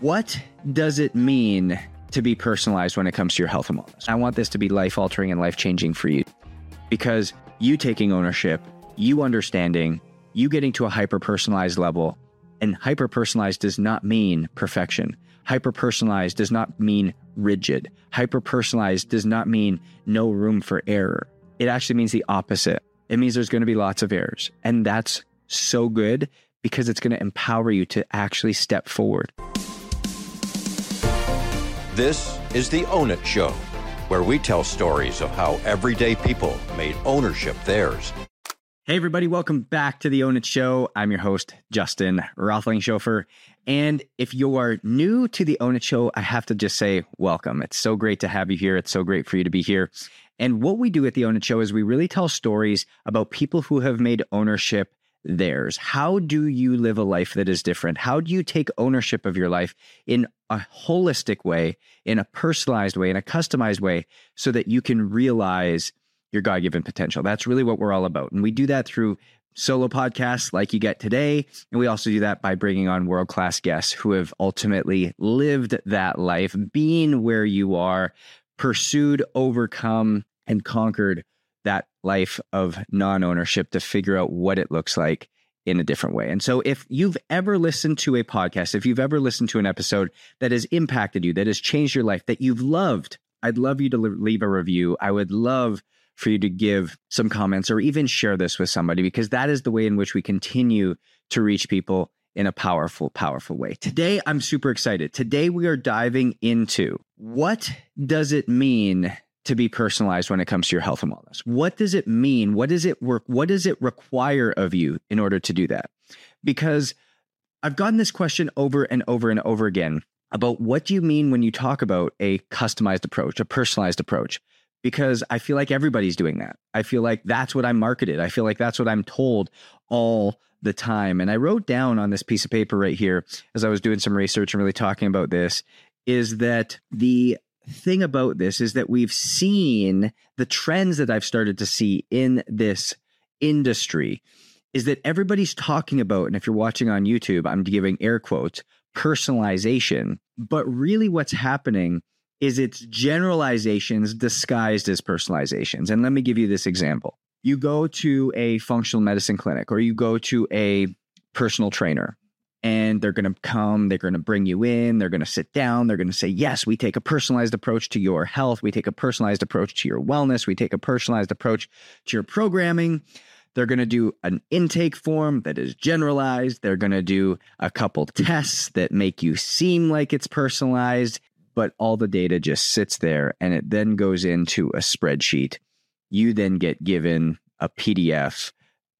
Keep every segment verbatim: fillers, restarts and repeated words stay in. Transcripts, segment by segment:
What does it mean to be personalized when it comes to your health and wellness? I want this to be life-altering and life-changing for you, because you taking ownership, you understanding, you getting to a hyper-personalized level, and hyper-personalized does not mean perfection. Hyper-personalized does not mean rigid. Hyper-personalized does not mean no room for error. It actually means the opposite. It means there's going to be lots of errors. And that's so good because it's going to empower you to actually step forward. This is the Own It Show, where we tell stories of how everyday people made ownership theirs. Hey everybody, welcome back to the Own It Show. I'm your host, Justin Rothlingshofer. And if you are new to the Own It Show, I have to just say welcome. It's so great to have you here. It's so great for you to be here. And what we do at the Own It Show is we really tell stories about people who have made ownership theirs. How do you live a life that is different? How do you take ownership of your life in a holistic way, in a personalized way, in a customized way, so that you can realize your God-given potential? That's really what we're all about. And we do that through solo podcasts like you get today. And we also do that by bringing on world-class guests who have ultimately lived that life, being where you are, pursued, overcome, and conquered that life of non-ownership to figure out what it looks like in a different way. And so if you've ever listened to a podcast, if you've ever listened to an episode that has impacted you, that has changed your life, that you've loved, I'd love you to leave a review. I would love for you to give some comments or even share this with somebody, because that is the way in which we continue to reach people in a powerful, powerful way. Today, I'm super excited. Today, we are diving into what does it mean to be personalized when it comes to your health and wellness? What does it mean? What does it work? What does it require of you in order to do that? Because I've gotten this question over and over and over again about what do you mean when you talk about a customized approach, a personalized approach? Because I feel like everybody's doing that. I feel like that's what I'm marketed. I feel like that's what I'm told all the time. And I wrote down on this piece of paper right here, as I was doing some research and really talking about this, is that the thing about this is that we've seen the trends that I've started to see in this industry is that everybody's talking about, and if you're watching on YouTube, I'm giving air quotes, personalization. But really what's happening is it's generalizations disguised as personalizations. And let me give you this example. You go to a functional medicine clinic or you go to a personal trainer, and they're going to come, they're going to bring you in, they're going to sit down, they're going to say, yes, we take a personalized approach to your health. We take a personalized approach to your wellness. We take a personalized approach to your programming. They're going to do an intake form that is generalized. They're going to do a couple tests that make you seem like it's personalized, but all the data just sits there and it then goes into a spreadsheet. You then get given a P D F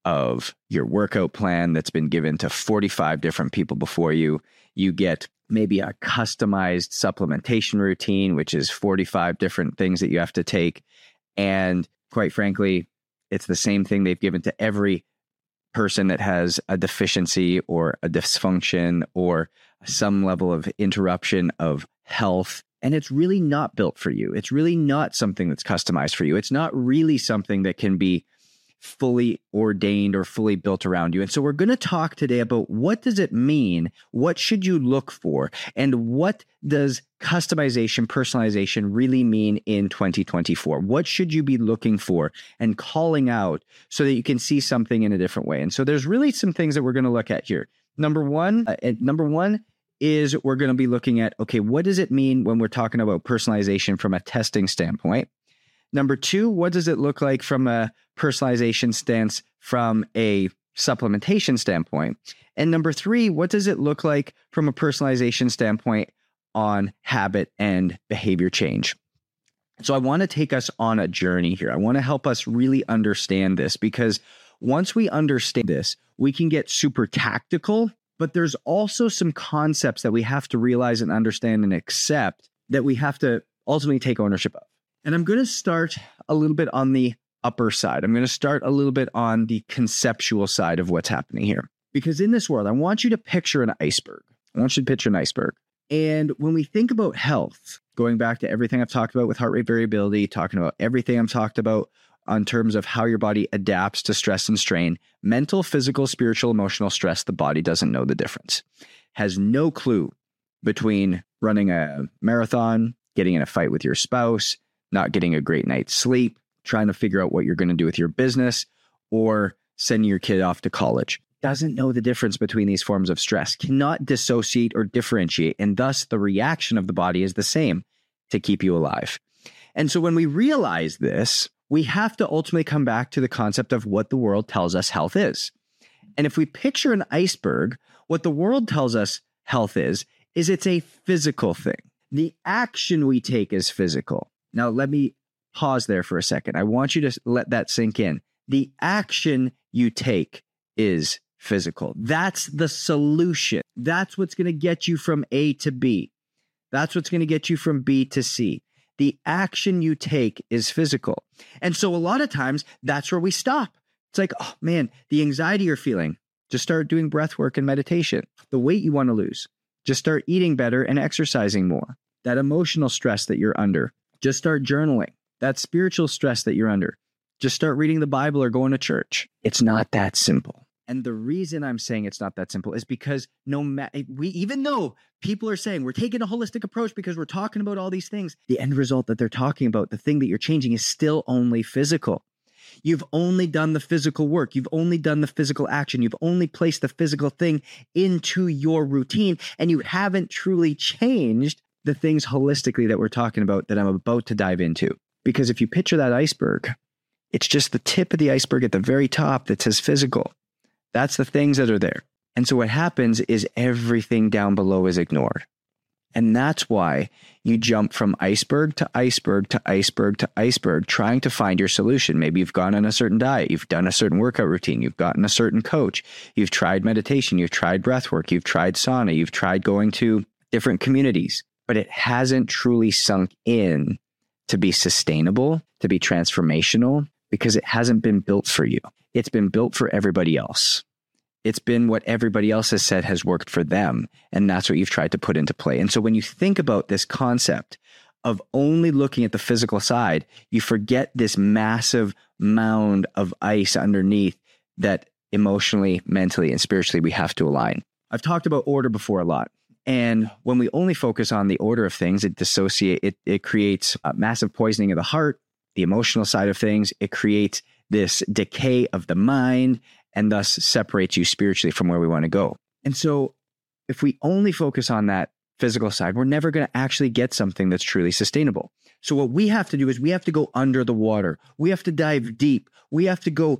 of your workout plan that's been given to forty-five different people before you. You get maybe a customized supplementation routine, which is forty-five different things that you have to take. And quite frankly, it's the same thing they've given to every person that has a deficiency or a dysfunction or some level of interruption of health. And it's really not built for you. It's really not something that's customized for you. It's not really something that can be fully ordained or fully built around you. And so we're going to talk today about what does it mean? What should you look for? And what does customization, personalization really mean in twenty twenty-four? What should you be looking for and calling out so that you can see something in a different way? And so there's really some things that we're going to look at here. Number one, uh, number one is we're going to be looking at, okay, what does it mean when we're talking about personalization from a testing standpoint? Number two, what does it look like from a personalization stance from a supplementation standpoint? And number three, what does it look like from a personalization standpoint on habit and behavior change? So I want to take us on a journey here. I want to help us really understand this, because once we understand this, we can get super tactical, but there's also some concepts that we have to realize and understand and accept that we have to ultimately take ownership of. And I'm going to start a little bit on the upper side. I'm going to start a little bit on the conceptual side of what's happening here. Because in this world, I want you to picture an iceberg. I want you to picture an iceberg. And when we think about health, going back to everything I've talked about with heart rate variability, talking about everything I've talked about on terms of how your body adapts to stress and strain, mental, physical, spiritual, emotional stress, the body doesn't know the difference, has no clue between running a marathon, getting in a fight with your spouse, not getting a great night's sleep, trying to figure out what you're going to do with your business, or sending your kid off to college. Doesn't know the difference between these forms of stress, cannot dissociate or differentiate, and thus the reaction of the body is the same to keep you alive. And so when we realize this, we have to ultimately come back to the concept of what the world tells us health is. And if we picture an iceberg, what the world tells us health is, is it's a physical thing. The action we take is physical. Now, let me pause there for a second. I want you to let that sink in. The action you take is physical. That's the solution. That's what's going to get you from A to B. That's what's going to get you from B to C. The action you take is physical. And so a lot of times that's where we stop. It's like, oh man, the anxiety you're feeling, just start doing breath work and meditation. The weight you want to lose, just start eating better and exercising more. That emotional stress that you're under, just start journaling. That spiritual stress that you're under, just start reading the Bible or going to church. It's not that simple. And the reason I'm saying it's not that simple is because no matter we, even though people are saying we're taking a holistic approach because we're talking about all these things, the end result that they're talking about, the thing that you're changing, is still only physical. You've only done the physical work. You've only done the physical action. You've only placed the physical thing into your routine, and you haven't truly changed the things holistically that we're talking about that I'm about to dive into. Because if you picture that iceberg, it's just the tip of the iceberg at the very top that says physical. That's the things that are there. And so what happens is everything down below is ignored. And that's why you jump from iceberg to iceberg to iceberg to iceberg, trying to find your solution. Maybe you've gone on a certain diet, you've done a certain workout routine, you've gotten a certain coach, you've tried meditation, you've tried breath work, you've tried sauna, you've tried going to different communities, but it hasn't truly sunk in to be sustainable, to be transformational, because it hasn't been built for you. It's been built for everybody else. It's been what everybody else has said has worked for them. And that's what you've tried to put into play. And so when you think about this concept of only looking at the physical side, you forget this massive mound of ice underneath that emotionally, mentally, and spiritually we have to align. I've talked about order before a lot. And when we only focus on the order of things, it dissociate, it, it creates a massive poisoning of the heart, the emotional side of things. It creates this decay of the mind, and thus separates you spiritually from where we want to go. And so if we only focus on that physical side, we're never going to actually get something that's truly sustainable. So what we have to do is we have to go under the water. We have to dive deep. We have to go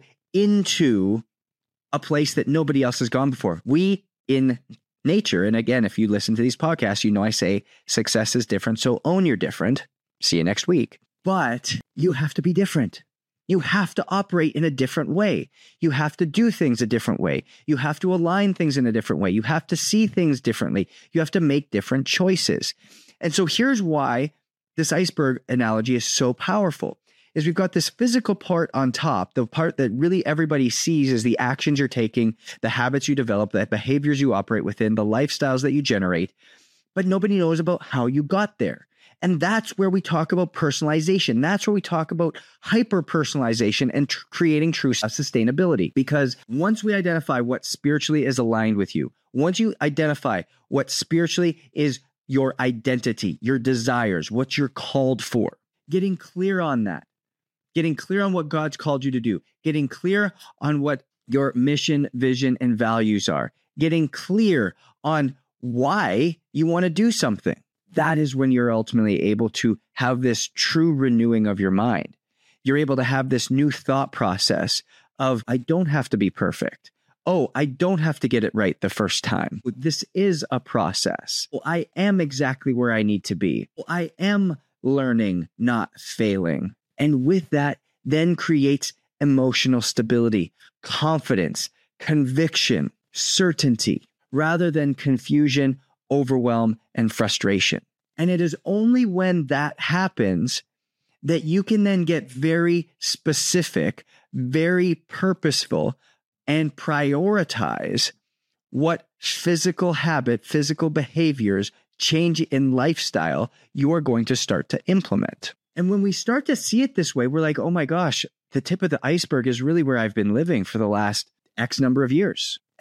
into a place that nobody else has gone before. We in nature, and again, if you listen to these podcasts, you know I say success is different, so own your different. See you next week. But you have to be different. You have to operate in a different way. You have to do things a different way. You have to align things in a different way. You have to see things differently. You have to make different choices. And so here's why this iceberg analogy is so powerful, is we've got this physical part on top, the part that really everybody sees is the actions you're taking, the habits you develop, the behaviors you operate within, the lifestyles that you generate, but nobody knows about how you got there. And that's where we talk about personalization. That's where we talk about hyper-personalization and tr- creating true sustainability. Because once we identify what spiritually is aligned with you, once you identify what spiritually is your identity, your desires, what you're called for, getting clear on that, getting clear on what God's called you to do, getting clear on what your mission, vision, and values are, getting clear on why you want to do something. That is when you're ultimately able to have this true renewing of your mind. You're able to have this new thought process of, I don't have to be perfect. Oh, I don't have to get it right the first time. This is a process. Well, I am exactly where I need to be. Well, I am learning, not failing. And with that, then creates emotional stability, confidence, conviction, certainty, rather than confusion, overwhelm, and frustration. And it is only when that happens that you can then get very specific, very purposeful, and prioritize what physical habit, physical behaviors, change in lifestyle you are going to start to implement. And when we start to see it this way, we're like, oh my gosh, the tip of the iceberg is really where I've been living for the last X number of years.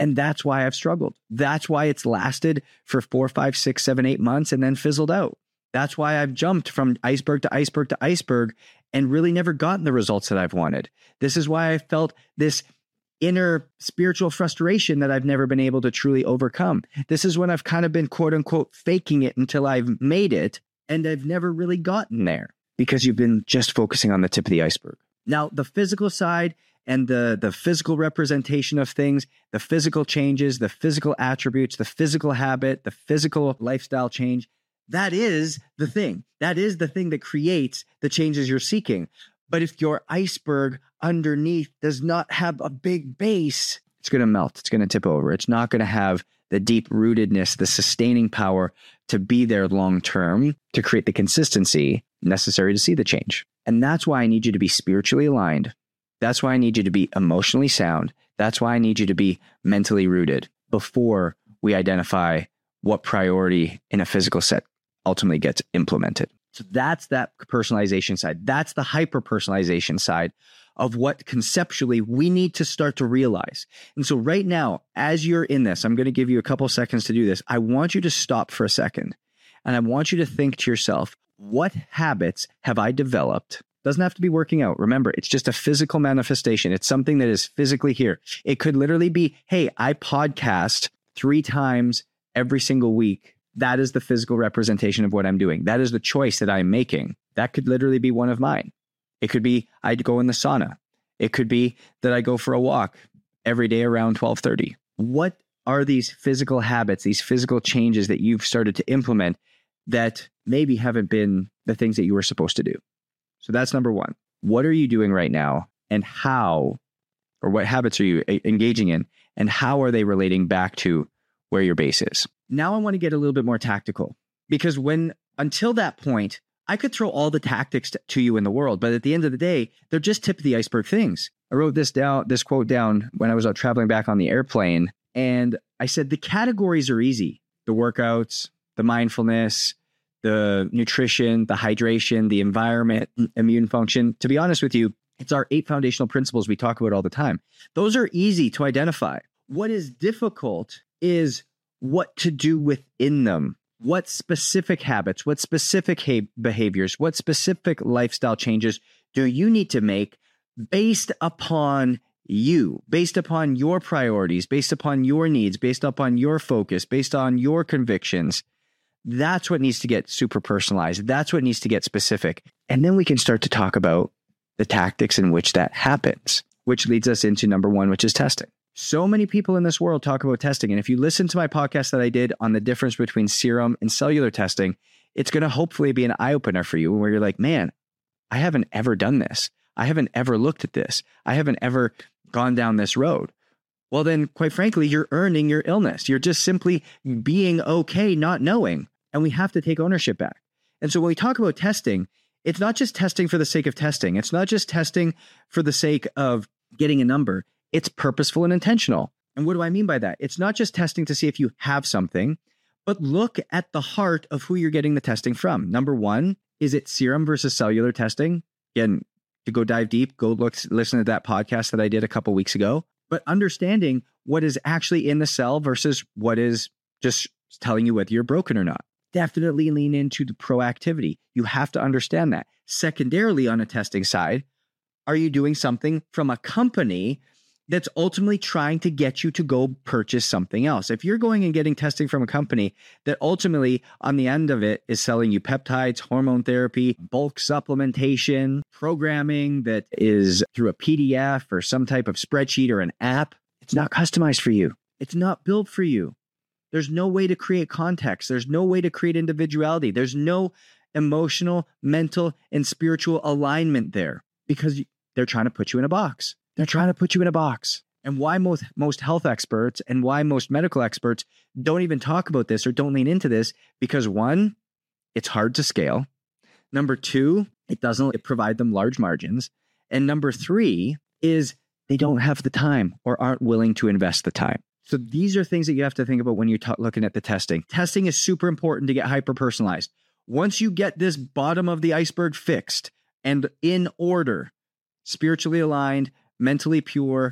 And that's why I've struggled. That's why it's lasted for four, five, six, seven, eight months and then fizzled out. That's why I've jumped from iceberg to iceberg to iceberg and really never gotten the results that I've wanted. This is why I felt this inner spiritual frustration that I've never been able to truly overcome. This is when I've kind of been quote unquote faking it until I've made it, and I've never really gotten there because you've been just focusing on the tip of the iceberg. Now, the physical side and the, the physical representation of things, the physical changes, the physical attributes, the physical habit, the physical lifestyle change, that is the thing. That is the thing that creates the changes you're seeking. But if your iceberg underneath does not have a big base, it's going to melt. It's going to tip over. It's not going to have the deep rootedness, the sustaining power to be there long term to create the consistency necessary to see the change. And that's why I need you to be spiritually aligned. That's why I need you to be emotionally sound. That's why I need you to be mentally rooted before we identify what priority in a physical set ultimately gets implemented. So that's that personalization side. That's the hyper-personalization side of what conceptually we need to start to realize. And so right now, as you're in this, I'm going to give you a couple seconds to do this. I want you to stop for a second. And I want you to think to yourself, what habits have I developed? Doesn't have to be working out. Remember, it's just a physical manifestation. It's something that is physically here. It could literally be, hey, I podcast three times every single week. That is the physical representation of what I'm doing. That is the choice that I'm making. That could literally be one of mine. It could be I'd go in the sauna. It could be that I go for a walk every day around twelve thirty. What are these physical habits, these physical changes that you've started to implement that maybe haven't been the things that you were supposed to do? So that's number one. What are you doing right now, and how, or what habits are you engaging in, and how are they relating back to where your base is? Now I want to get a little bit more tactical, because when, until that point, I could throw all the tactics to, to you in the world, but at the end of the day, they're just tip of the iceberg things. I wrote this down, this quote down when I was out traveling back on the airplane. And I said, the categories are easy. The workouts, the mindfulness, the nutrition, the hydration, the environment, immune function. To be honest with you, it's our eight foundational principles we talk about all the time. Those are easy to identify. What is difficult is what to do within them. What specific habits, what specific ha- behaviors, what specific lifestyle changes do you need to make based upon you, based upon your priorities, based upon your needs, based upon your focus, based on your convictions? That's what needs to get super personalized. That's what needs to get specific. And then we can start to talk about the tactics in which that happens, which leads us into number one, which is testing. So many people in this world talk about testing. And if you listen to my podcast that I did on the difference between serum and cellular testing, it's going to hopefully be an eye-opener for you where you're like, man, I haven't ever done this. I haven't ever looked at this. I haven't ever gone down this road. Well, then, quite frankly, you're earning your illness. You're just simply being okay, not knowing. And we have to take ownership back. And so when we talk about testing, it's not just testing for the sake of testing. It's not just testing for the sake of getting a number. It's purposeful and intentional. And what do I mean by that? It's not just testing to see if you have something, but look at the heart of who you're getting the testing from. Number one, is it serum versus cellular testing? Again, to go dive deep, go look, listen to that podcast that I did a couple weeks ago. But understanding what is actually in the cell versus what is just telling you whether you're broken or not. Definitely lean into the proactivity. You have to understand that. Secondarily, on a testing side, are you doing something from a company that's ultimately trying to get you to go purchase something else? If you're going and getting testing from a company that ultimately on the end of it is selling you peptides, hormone therapy, bulk supplementation, programming that is through a P D F or some type of spreadsheet or an app, it's not customized for you. It's not built for you. There's no way to create context. There's no way to create individuality. There's no emotional, mental, and spiritual alignment there because they're trying to put you in a box. They're trying to put you in a box. And why most, most health experts and why most medical experts don't even talk about this or don't lean into this, because one, it's hard to scale. Number two, it doesn't provide them large margins. And number three is they don't have the time or aren't willing to invest the time. So these are things that you have to think about when you're t- looking at the testing. Testing is super important to get hyper-personalized. Once you get this bottom of the iceberg fixed and in order, spiritually aligned, mentally pure,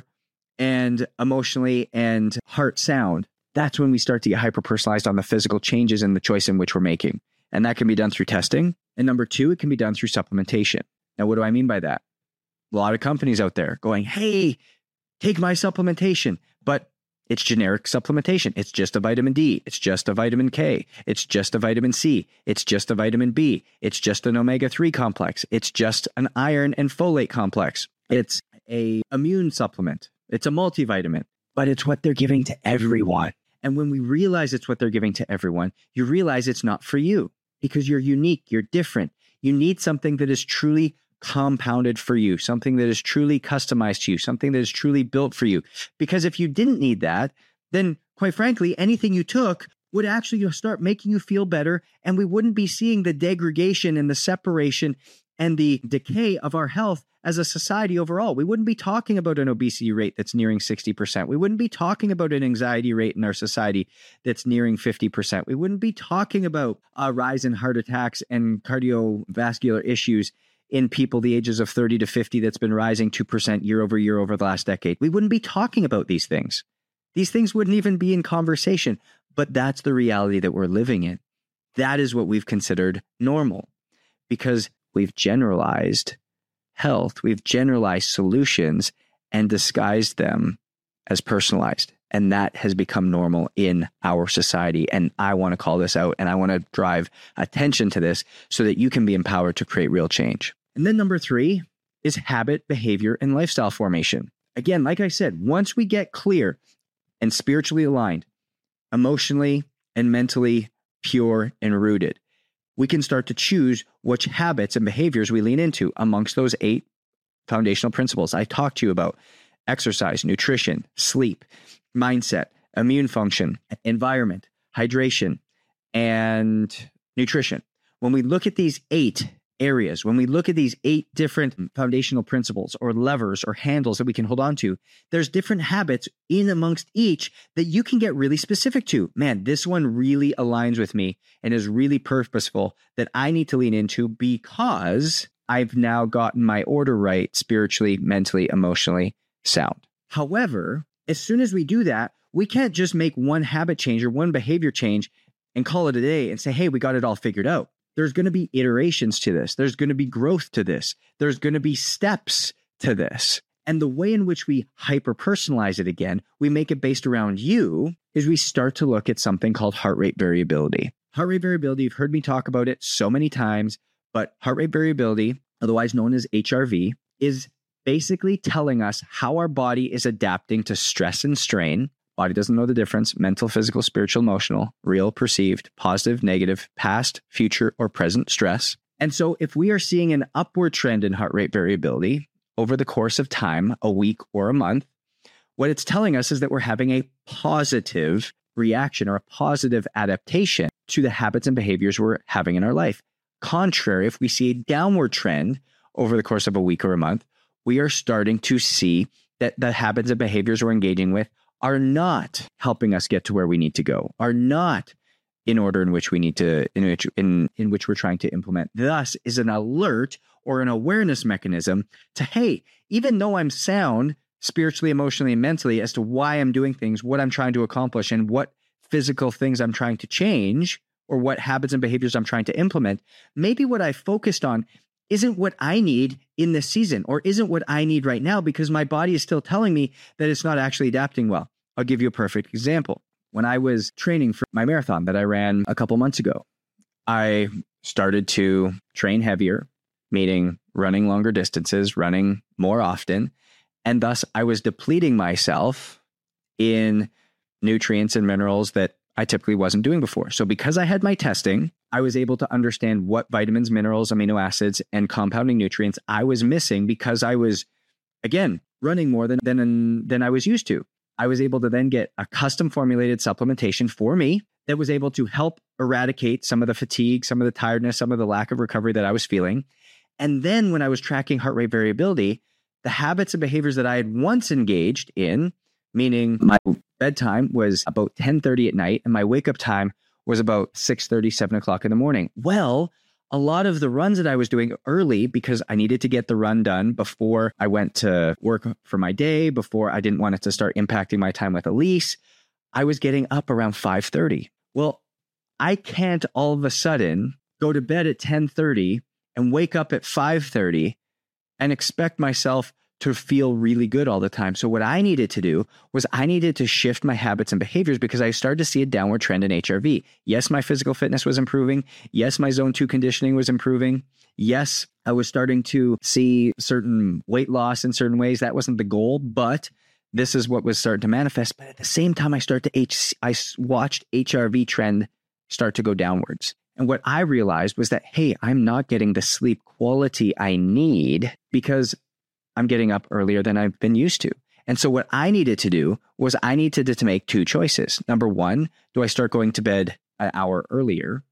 and emotionally and heart sound, that's when we start to get hyper-personalized on the physical changes and the choice in which we're making. And that can be done through testing. And number two, it can be done through supplementation. Now, what do I mean by that? A lot of companies out there going, hey, take my supplementation, but it's generic supplementation. It's just a vitamin D. It's just a vitamin K. It's just a vitamin C. It's just a vitamin B. It's just an omega three complex. It's just an iron and folate complex. It's a immune supplement. It's a multivitamin, but it's what they're giving to everyone. And when we realize it's what they're giving to everyone, you realize it's not for you because you're unique, you're different. You need something that is truly compounded for you, something that is truly customized to you, something that is truly built for you. Because if you didn't need that, then quite frankly, anything you took would actually start making you feel better, and we wouldn't be seeing the degradation and the separation and the decay of our health as a society overall. We wouldn't be talking about an obesity rate that's nearing sixty percent. We wouldn't be talking about an anxiety rate in our society that's nearing fifty percent. We wouldn't be talking about a rise in heart attacks and cardiovascular issues in people the ages of thirty to fifty that's been rising two percent year over year over the last decade. We wouldn't be talking about these things. These things wouldn't even be in conversation, but that's the reality that we're living in. That is what we've considered normal because we've generalized health, we've generalized solutions and disguised them as personalized. And that has become normal in our society. And I want to call this out and I want to drive attention to this so that you can be empowered to create real change. And then number three is habit, behavior, and lifestyle formation. Again, like I said, once we get clear and spiritually aligned, emotionally and mentally pure and rooted, we can start to choose which habits and behaviors we lean into amongst those eight foundational principles I talked to you about: exercise, nutrition, sleep, mindset, immune function, environment, hydration, and nutrition. When we look at these eight areas, when we look at these eight different foundational principles or levers or handles that we can hold on to, there's different habits in amongst each that you can get really specific to. Man, this one really aligns with me and is really purposeful that I need to lean into because I've now gotten my order right spiritually, mentally, emotionally sound. However, as soon as we do that, we can't just make one habit change or one behavior change and call it a day and say, hey, we got it all figured out. There's going to be iterations to this. There's going to be growth to this. There's going to be steps to this. And the way in which we hyper-personalize it again, we make it based around you, is we start to look at something called heart rate variability. Heart rate variability, you've heard me talk about it so many times, but heart rate variability, otherwise known as H R V, is basically telling us how our body is adapting to stress and strain. Body doesn't know the difference: mental, physical, spiritual, emotional, real, perceived, positive, negative, past, future, or present stress. And so if we are seeing an upward trend in heart rate variability over the course of time, a week or a month, what it's telling us is that we're having a positive reaction or a positive adaptation to the habits and behaviors we're having in our life. Contrary, if we see a downward trend over the course of a week or a month, we are starting to see that the habits and behaviors we're engaging with are not helping us get to where we need to go, are not in order in which we need to, in which, in, in which we're trying to implement. Thus is an alert or an awareness mechanism to, hey, even though I'm sound spiritually, emotionally, and mentally as to why I'm doing things, what I'm trying to accomplish, and what physical things I'm trying to change, or what habits and behaviors I'm trying to implement, maybe what I focused on isn't what I need in this season, or isn't what I need right now, because my body is still telling me that it's not actually adapting well. I'll give you a perfect example. When I was training for my marathon that I ran a couple months ago, I started to train heavier, meaning running longer distances, running more often. And thus I was depleting myself in nutrients and minerals that I typically wasn't doing before. So because I had my testing, I was able to understand what vitamins, minerals, amino acids, and compounding nutrients I was missing because I was, again, running more than, than, than I was used to. I was able to then get a custom formulated supplementation for me that was able to help eradicate some of the fatigue, some of the tiredness, some of the lack of recovery that I was feeling. And then when I was tracking heart rate variability, the habits and behaviors that I had once engaged in, meaning my bedtime was about ten thirty at night and my wake up time was about six thirty, seven o'clock in the morning. Well, a lot of the runs that I was doing early, because I needed to get the run done before I went to work for my day, before I didn't want it to start impacting my time with Elise, I was getting up around five thirty. Well, I can't all of a sudden go to bed at ten thirty and wake up at five thirty and expect myself to feel really good all the time. So what I needed to do was I needed to shift my habits and behaviors, because I started to see a downward trend in H R V. Yes, my physical fitness was improving. Yes, my zone two conditioning was improving. Yes, I was starting to see certain weight loss in certain ways. That wasn't the goal, but this is what was starting to manifest. But at the same time, I started to H, I watched H R V trend start to go downwards. And what I realized was that, hey, I'm not getting the sleep quality I need because I'm getting up earlier than I've been used to. And so what I needed to do was I needed to, to make two choices. Number one, do I start going to bed an hour earlier?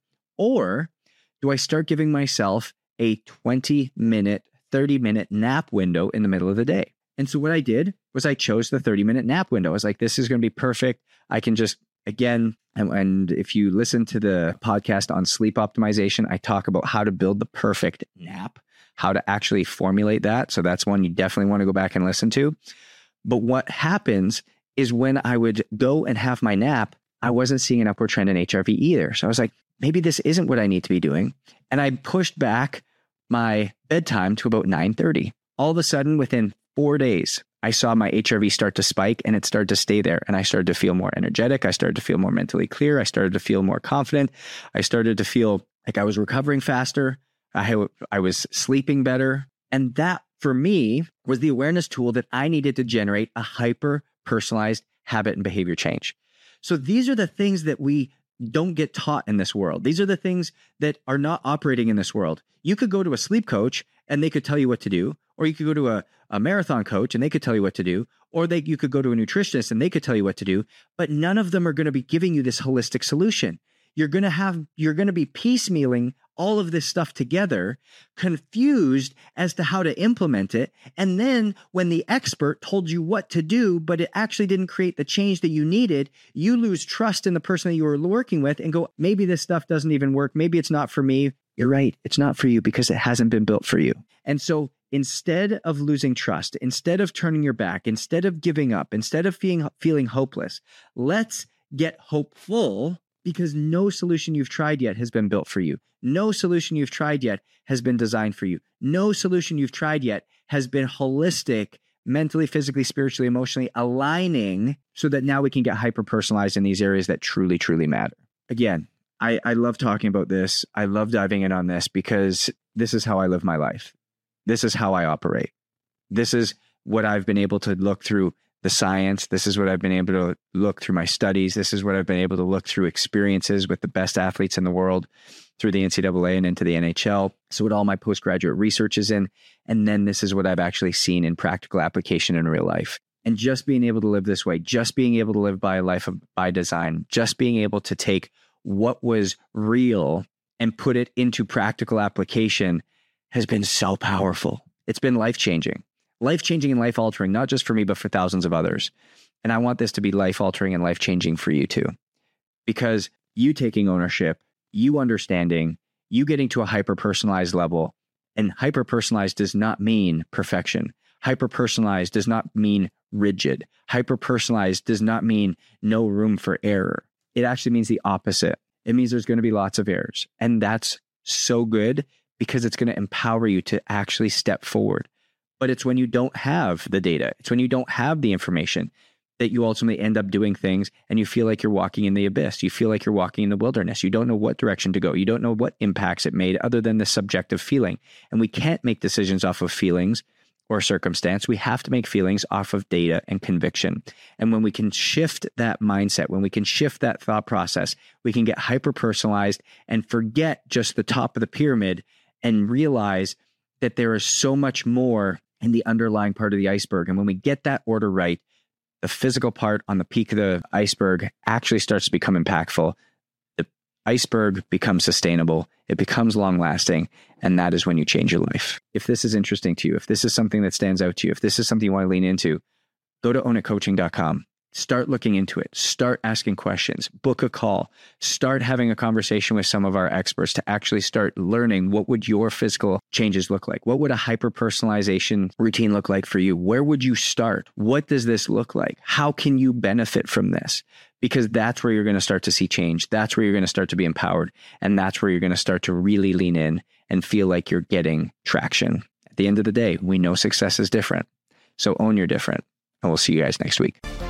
Or do I start giving myself a twenty minute, thirty minute nap window in the middle of the day? And so what I did was I chose the thirty minute nap window. I was like, this is going to be perfect. I can just, again, and, and if you listen to the podcast on sleep optimization, I talk about how to build the perfect nap, how to actually formulate that. So that's one you definitely want to go back and listen to. But what happens is when I would go and have my nap, I wasn't seeing an upward trend in H R V either. So I was like, maybe this isn't what I need to be doing. And I pushed back my bedtime to about nine thirty. All of a sudden, within four days, I saw my H R V start to spike, and it started to stay there. And I started to feel more energetic. I started to feel more mentally clear. I started to feel more confident. I started to feel like I was recovering faster. I, I was sleeping better. And that, for me, was the awareness tool that I needed to generate a hyper-personalized habit and behavior change. So these are the things that we don't get taught in this world. These are the things that are not operating in this world. You could go to a sleep coach and they could tell you what to do, or you could go to a, a marathon coach and they could tell you what to do, or they you could go to a nutritionist and they could tell you what to do, but none of them are going to be giving you this holistic solution. You're going to have, you're going to be piecemealing all of this stuff together, confused as to how to implement it. And then when the expert told you what to do, but it actually didn't create the change that you needed, you lose trust in the person that you were working with and go, maybe this stuff doesn't even work. Maybe it's not for me. You're right. It's not for you because it hasn't been built for you. And so instead of losing trust, instead of turning your back, instead of giving up, instead of feeling, feeling hopeless, let's get hopeful, because no solution you've tried yet has been built for you. No solution you've tried yet has been designed for you. No solution you've tried yet has been holistic, mentally, physically, spiritually, emotionally aligning, so that now we can get hyper-personalized in these areas that truly, truly matter. Again, I, I love talking about this. I love diving in on this because this is how I live my life. This is how I operate. This is what I've been able to look through the science. This is what I've been able to look through my studies. This is what I've been able to look through experiences with the best athletes in the world, through the N C double A and into the N H L. So what all my postgraduate research is in. And then this is what I've actually seen in practical application in real life. And just being able to live this way, just being able to live by a life of, by design, just being able to take what was real and put it into practical application has been so powerful. It's been life-changing. Life-changing and life-altering, not just for me, but for thousands of others. And I want this to be life-altering and life-changing for you too. Because you taking ownership, you understanding, you getting to a hyper-personalized level, and hyper-personalized does not mean perfection. Hyper-personalized does not mean rigid. Hyper-personalized does not mean no room for error. It actually means the opposite. It means there's going to be lots of errors. And that's so good because it's going to empower you to actually step forward. But it's when you don't have the data, it's when you don't have the information that you ultimately end up doing things and you feel like you're walking in the abyss. You feel like you're walking in the wilderness. You don't know what direction to go. You don't know what impacts it made other than the subjective feeling. And we can't make decisions off of feelings or circumstance. We have to make feelings off of data and conviction. And when we can shift that mindset, when we can shift that thought process, we can get hyper-personalized and forget just the top of the pyramid and realize that there is so much more in the underlying part of the iceberg. And when we get that order right, the physical part on the peak of the iceberg actually starts to become impactful. The iceberg becomes sustainable. It becomes long lasting. And that is when you change your life. If this is interesting to you, if this is something that stands out to you, if this is something you want to lean into, go to own it coaching dot com. Start looking into it. Start asking questions. Book a call. Start having a conversation with some of our experts to actually start learning what would your physical changes look like? What would a hyper-personalization routine look like for you? Where would you start? What does this look like? How can you benefit from this? Because that's where you're going to start to see change. That's where you're going to start to be empowered. And that's where you're going to start to really lean in and feel like you're getting traction. At the end of the day, we know success is different. So own your different. And we'll see you guys next week.